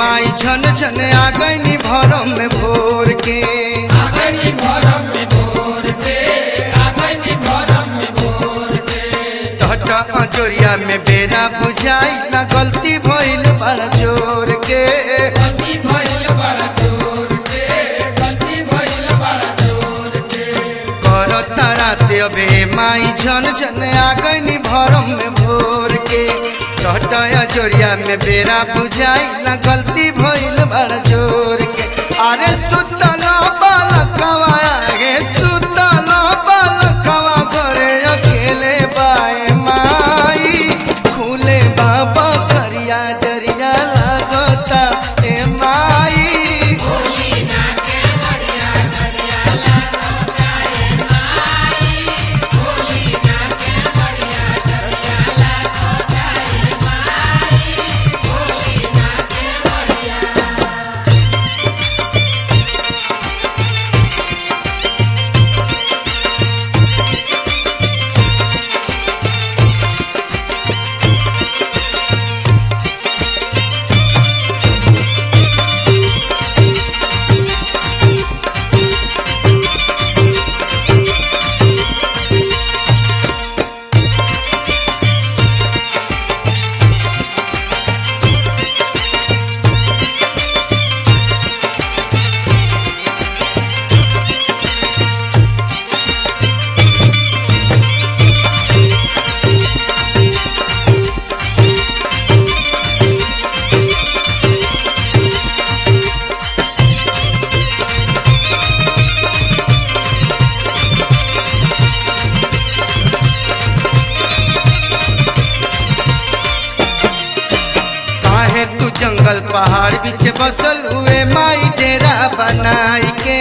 माई झन झन आ गई भरम में भोर के टहटा अजोरिया में बेरा बुझाई ना गलती भइल बड़ा जोर के करता राते अबे माई झन झन आ गई भरम में भोर के टहटा अजोरिया में बेरा बुझाई ना गलती भइल बड़ा जोर के अरे सुतल बालकवा गे सुतल बालकवा घरे अकेले बाए माई खुले बाबा करिया डरिया लागता ए माई जंगल पहाड़ बीच बसल हुए माई डेरा बनाई के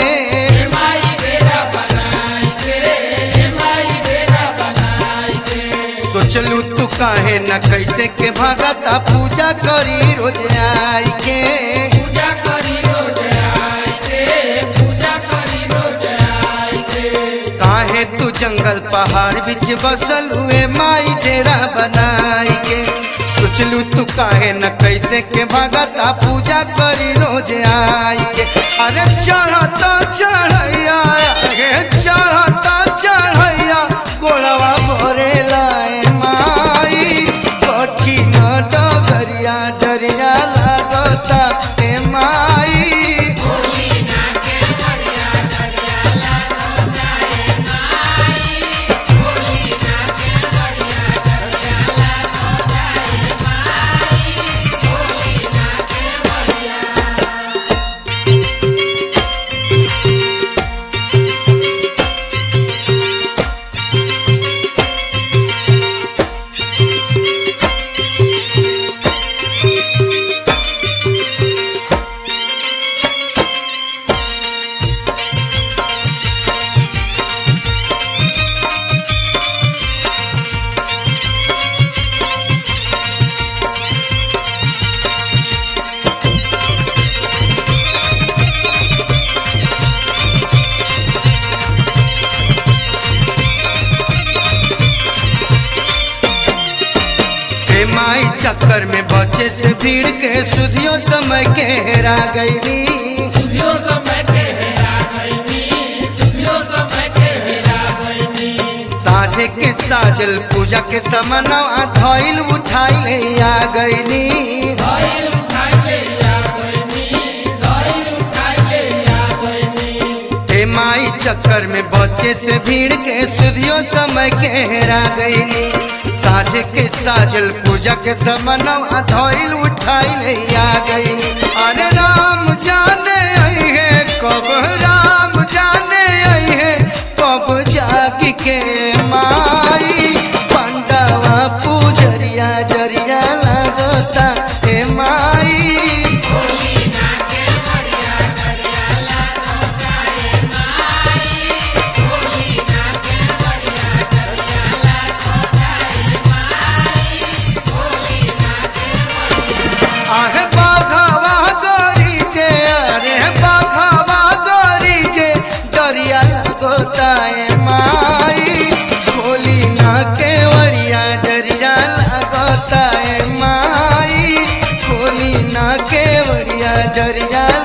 सोचलू तू काहे न कैसे के भगता पूजा करी रोज आई के काहे तू जंगल पहाड़ बीच बसल हुए माई डेरा बनाई के सोचलू तू काहे न कैसे के भगता पूजा करी रोज आई के अरे चढ़ता चढ़ैया चढ़ता चढ़ैया कोलवा भरे लाए माई कठिन डगरिया डरिया लागता ए माई माई चक्कर में बचे से भीड़ के सुधियो समय के हेरा गईली साझे के साजल पूजा के समनवा धइल उठाई ले आ गईली माई चक्कर में बचे से भीड़ के सुधियो समय के हेरा गईली साझे के साजल पूजा के समनवा धइल उठाई ले आ गई अरे राम जाने आई है कब राम जाने आई है कब जागी के माई पंडवा पूजरिया डरिया लगता ए माई आहे बाघावा गोरी जे अरे बाघावा गोरी जे दरिया गोताए माई जरिया